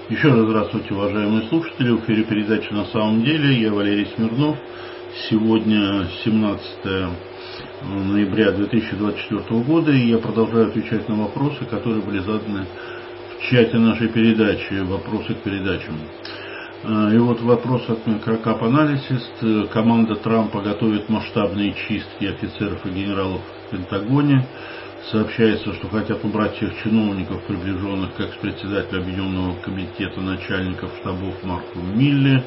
Еще раз здравствуйте, уважаемые слушатели. В эфире передача «На самом деле». Я Валерий Смирнов. Сегодня 17 ноября 2024 года, и я продолжаю отвечать на вопросы, которые были заданы в чате нашей передачи, вопросы к передачам. И вот вопрос от Microcap Analysis. Команда Трампа готовит масштабные чистки офицеров и генералов в Пентагоне. Сообщается, что хотят убрать всех чиновников, приближенных к экс-председателю Объединенного комитета начальников штабов Марку Милле.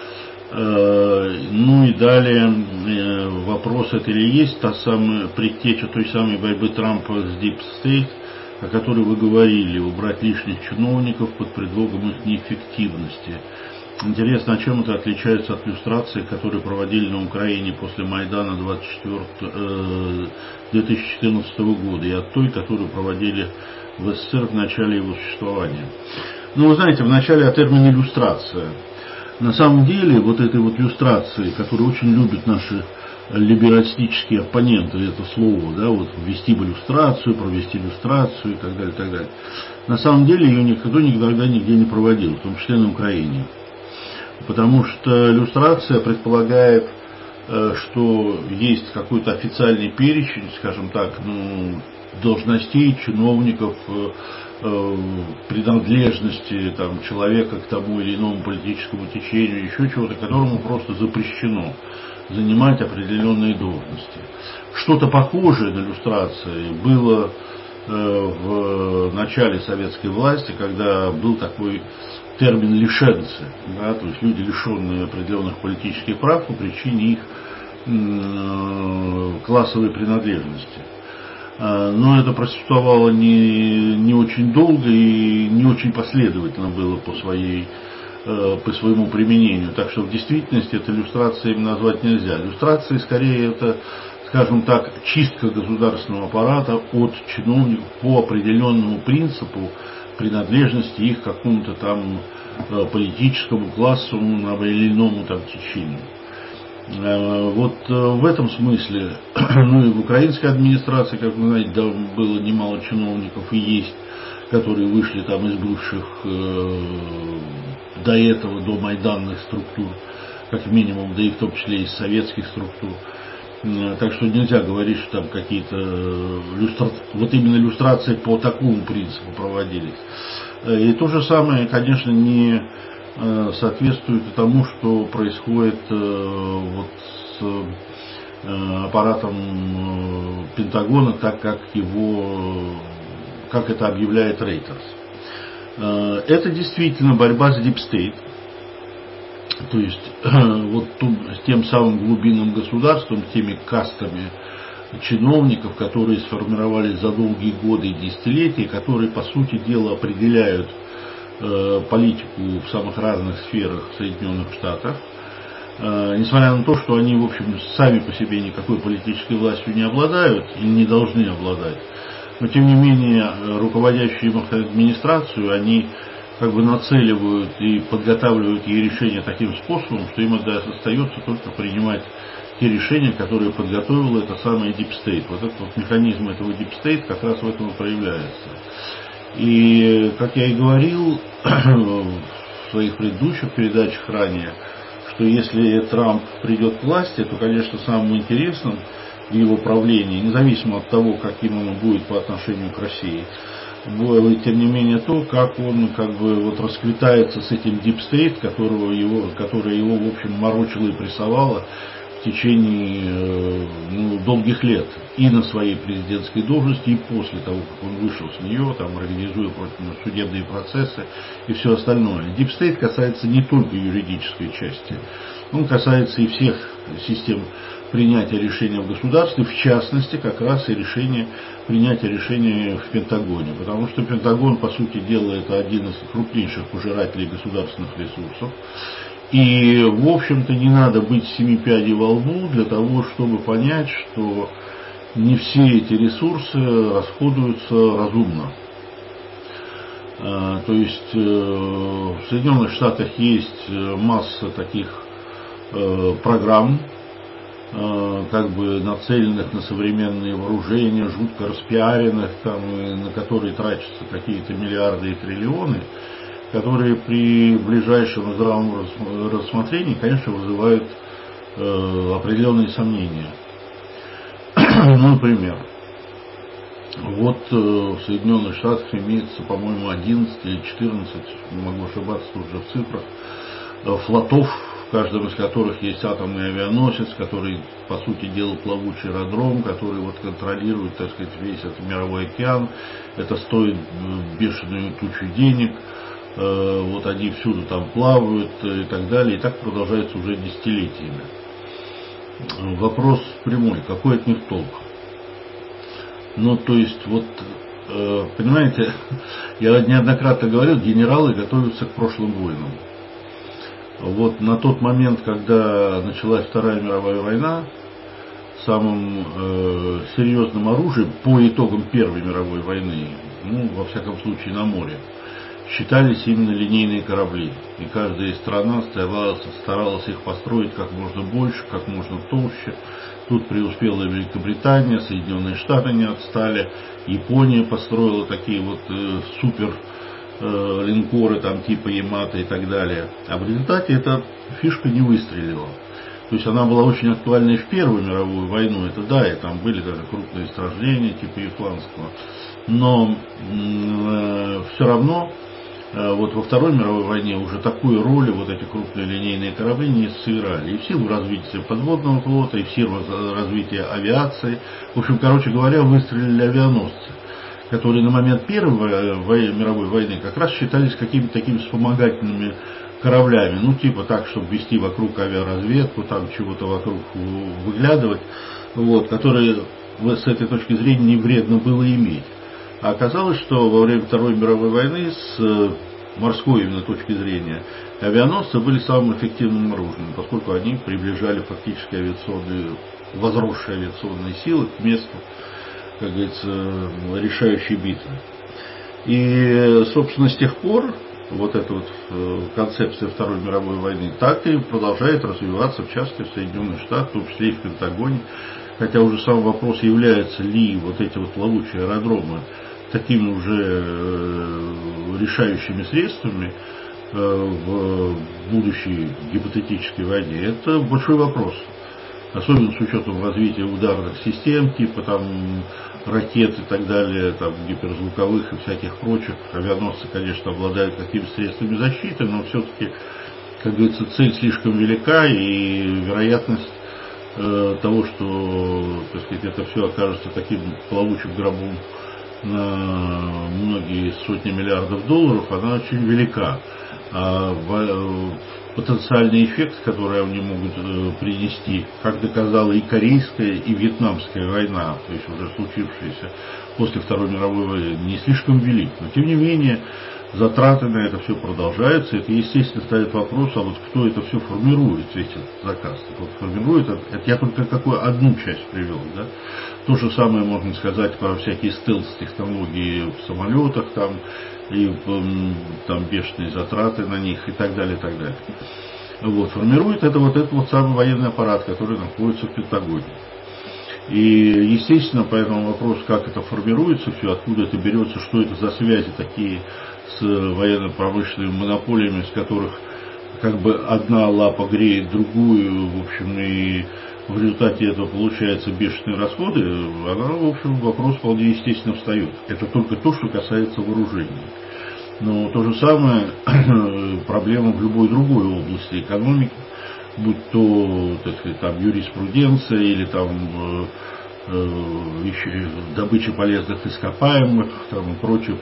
Ну и далее вопрос, это ли есть та самая предтеча той самой борьбы Трампа с Deep State, о которой вы говорили, убрать лишних чиновников под предлогом их неэффективности. Интересно, а чем это отличается от иллюстрации, которые проводили на Украине после Майдана 2014 года, и от той, которую проводили в СССР в начале его существования? Ну, вы знаете, вначале о термине иллюстрация. На самом деле, вот этой вот иллюстрации, которую очень любят наши либералистические оппоненты, это слово, да, вот ввести в иллюстрацию, провести иллюстрацию и так далее, так далее. На самом деле ее никто никогда нигде не проводил, в том числе на Украине. Потому что иллюстрация предполагает, что есть какой-то официальный перечень, скажем так, должностей, чиновников, принадлежности там, человека к тому или иному политическому течению, еще чего-то, которому просто запрещено занимать определенные должности. Что-то похожее на иллюстрации было в начале советской власти, когда был такой термин лишенцы, да, то есть люди, лишенные определенных политических прав по причине их классовой принадлежности. Но это просуществовало не очень долго и не очень последовательно было по своему применению. Так что в действительности это иллюстрацией назвать нельзя. Иллюстрацией скорее это, скажем так, чистка государственного аппарата от чиновников по определенному принципу принадлежности их к какому-то там политическому, классовому или иному там течению. Вот в этом смысле, ну и в украинской администрации, как вы знаете, да, было немало чиновников и есть, которые вышли там из бывших до этого, до майданных структур, как минимум, да и в том числе из советских структур. Так что нельзя говорить, что там какие-то вот именно иллюстрации по такому принципу проводились. И то же самое, конечно, не соответствует тому, что происходит вот с аппаратом Пентагона, так как это объявляет Reuters. Это действительно борьба с Deep State. То есть вот с тем самым глубинным государством, теми кастами чиновников, которые сформировались за долгие годы и десятилетия, которые, по сути дела, определяют политику в самых разных сферах в Соединенных Штатах. Несмотря на то, что они, в общем, сами по себе никакой политической властью не обладают и не должны обладать, но, тем не менее, руководящую им администрацию, они как бы нацеливают и подготавливают ей решения таким способом, что им остается только принимать те решения, которые подготовила эта самая Deep State. Вот этот вот механизм этого Deep State как раз в этом и проявляется. И, как я и говорил в своих предыдущих передачах ранее, что если Трамп придет к власти, то, конечно, самым интересным в его правлении, независимо от того, каким он будет по отношению к России, тем не менее то, как он как бы вот расквитается с этим Deep State, которое его в общем морочило и прессовало в течение долгих лет и на своей президентской должности, и после того, как он вышел с нее, там, организуя против него судебные процессы и все остальное. Deep State касается не только юридической части, он касается и всех систем принятия решения в государстве, в частности, как раз и принятия решения в Пентагоне. Потому что Пентагон, по сути дела, это один из крупнейших пожирателей государственных ресурсов. И, в общем-то, не надо быть семи пядей во лбу для того, чтобы понять, что не все эти ресурсы расходуются разумно. То есть в Соединенных Штатах есть масса таких программ, как бы нацеленных на современные вооружения, жутко распиаренных, там, и на которые тратятся какие-то миллиарды и триллионы. которые при ближайшем здравом рассмотрении, конечно, вызывают определенные сомнения. Ну, например, вот в Соединенных Штатах имеется, по-моему, 11 или 14, могу ошибаться уже в цифрах, флотов, в каждом из которых есть атомный авианосец, который, по сути дела, плавучий аэродром, который вот контролирует, так сказать, весь этот мировой океан. Это стоит бешеную тучу денег, вот они всюду там плавают и так далее, и так продолжается уже десятилетиями. Вопрос прямой, какой от них толк? Ну, то есть, вот, понимаете, я неоднократно говорил, генералы готовятся к прошлым войнам. Вот на тот момент, когда началась Вторая мировая война, самым серьезным оружием по итогам Первой мировой войны, ну, во всяком случае на море, считались именно линейные корабли. И каждая страна старалась их построить как можно больше, как можно толще. Тут преуспела Великобритания, Соединенные Штаты не отстали, Япония построила такие вот супер линкоры там типа Ямато и так далее. А в результате эта фишка не выстрелила. То есть она была очень актуальна и в Первую мировую войну, это да, и там были даже крупные сражения типа Ютландского. Но все равно вот во Второй мировой войне уже такую роль вот эти крупные линейные корабли не сыграли. И в силу развития подводного флота, и в силу развития авиации. В общем, короче говоря, выстрелили авианосцы, которые на момент Первой мировой войны как раз считались какими-то такими вспомогательными кораблями, ну типа так, чтобы вести вокруг авиаразведку, там чего-то вокруг выглядывать, вот, которые с этой точки зрения не вредно было иметь. А оказалось, что во время Второй мировой войны с морской именно точки зрения авианосцы были самым эффективным оружием, поскольку они приближали фактически возросшие авиационные силы к месту, как говорится, решающей битвы. И, собственно, с тех пор вот эта вот концепция Второй мировой войны так и продолжает развиваться, в частности, в Соединенных Штатах, в том числе и в Пентагоне. Хотя уже сам вопрос, являются ли вот эти вот плавучие аэродромы такими уже решающими средствами в будущей гипотетической войне, это большой вопрос. Особенно с учетом развития ударных систем, типа там ракет и так далее, там гиперзвуковых и всяких прочих. Авианосцы, конечно, обладают какими-то средствами защиты, но все-таки, как говорится, цель слишком велика, и вероятность того, что, так сказать, это все окажется таким плавучим гробом на многие сотни миллиардов долларов, она очень велика. А потенциальный эффект, который они могут принести, как доказала и Корейская, и Вьетнамская война, то есть уже случившаяся после Второй мировой войны, не слишком велик. Но тем не менее, затраты на это все продолжаются. Это, естественно, ставит вопрос, а вот кто это все формирует, весь этот заказ. Вот формирует, это я только одну часть привел, да. То же самое можно сказать про всякие стелс-технологии в самолетах, там, и там бешеные затраты на них и так далее, и так далее. Вот, формирует это вот этот вот самый военный аппарат, который находится в Пентагоне. И, естественно, по этому вопросу, как это формируется, все, откуда это берется, что это за связи такие с военно-промышленными монополиями, с которых как бы одна лапа греет другую, в общем, и в результате этого получаются бешеные расходы, она, в общем, вопрос вполне естественно встает. Это только то, что касается вооружений. Но то же самое проблема в любой другой области экономики, будь то, так сказать, там, юриспруденция или там добыча полезных ископаемых, там, и прочее.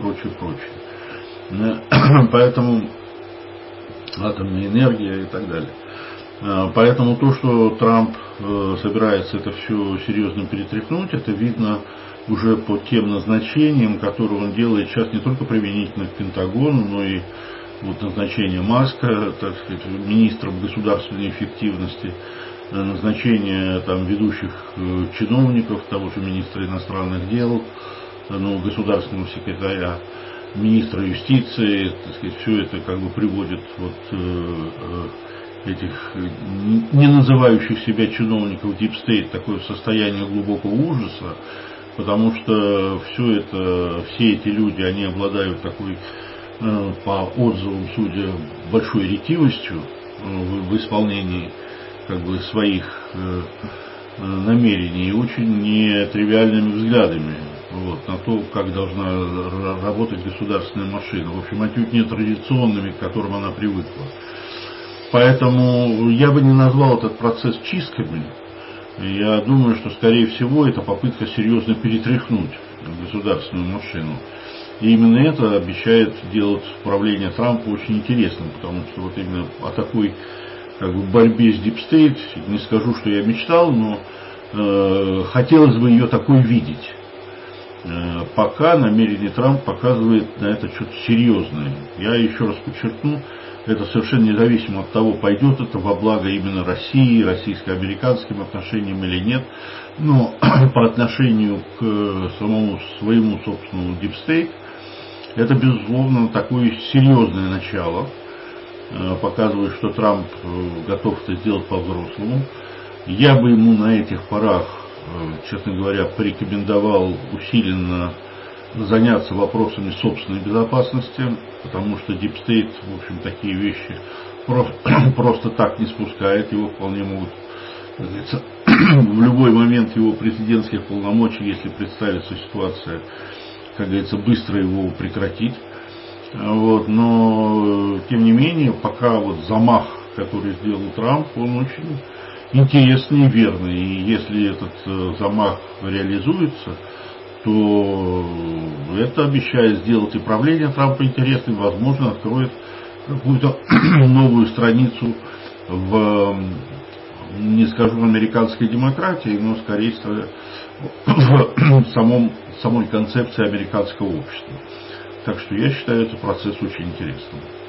Поэтому атомная энергия и так далее. Поэтому то, что Трамп собирается это все серьезно перетряхнуть, это видно уже по тем назначениям, которые он делает сейчас не только применительно к Пентагону, но и вот назначение Маска, так сказать, министром государственной эффективности, назначение там ведущих чиновников, того же министра иностранных дел, государственного секретаря, министра юстиции, так сказать, все это как бы приводит вот этих не называющих себя чиновников Deep State такое состояние глубокого ужаса, потому что все эти люди, они обладают такой по отзывам, судя, большой ретивостью в исполнении своих намерений и очень нетривиальными взглядами на то, как должна работать государственная машина. В общем, отнюдь не традиционными, к которым она привыкла. Поэтому я бы не назвал этот процесс чистками. Я думаю, что, скорее всего, это попытка серьезно перетряхнуть государственную машину. И именно это обещает делать правление Трампа очень интересным, потому что именно о такой борьбе с Deep State, не скажу, что я мечтал, но хотелось бы ее такой видеть. Пока намерение Трампа показывает на это что-то серьезное. Я еще раз подчеркну, это совершенно независимо от того, пойдет это во благо именно России, российско-американским отношениям или нет, но по отношению к самому своему собственному Deep State это, безусловно, такое серьезное начало, показывает, что Трамп готов это сделать по-взрослому. Я бы ему на этих порах, честно говоря, порекомендовал усиленно заняться вопросами собственной безопасности, потому что Deep State, в общем, такие вещи просто так не спускает. Его вполне могут, как говорится, в любой момент его президентских полномочий, если представится ситуация, как говорится, быстро его прекратить. Но, тем не менее, пока замах, который сделал Трамп, он очень интересный и верный. И если этот замах реализуется, то это обещает сделать и правление Трампа интересным, возможно, откроет какую-то новую страницу не скажу американской демократии, но скорее в самой концепции американского общества. Так что я считаю этот процесс очень интересным.